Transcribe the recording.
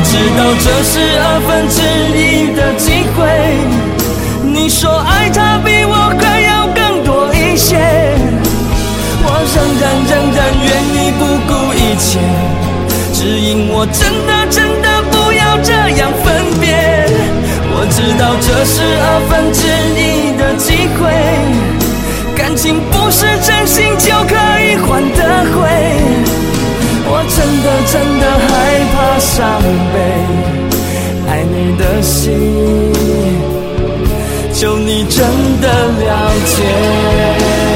知道这是1/2的机会，你说爱他比我还要更多一些，我仍然愿意不顾一切，只因我真的不要这样分别。我知道这是1/2的机会，感情不是真心就可以换得回，我真的害怕伤悲，爱你的心就你真的了解。